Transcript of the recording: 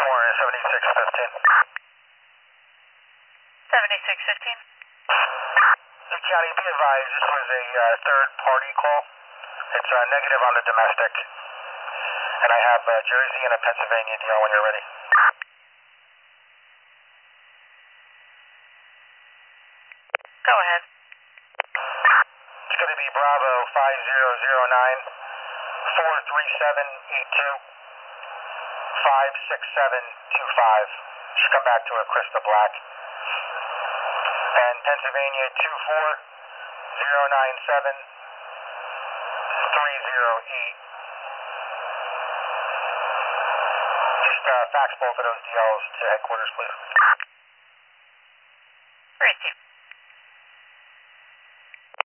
Warren 7615. 7615. Lee County, be advised, this was a third-party call. It's negative on the domestic. And I have Jersey and a Pennsylvania deal when you're ready. Go ahead. It's going to be Bravo 5009 43782 56725. Should come back to a Krista Black. And Pennsylvania 24097 308. Just fax both of those DLs to headquarters, please. Received.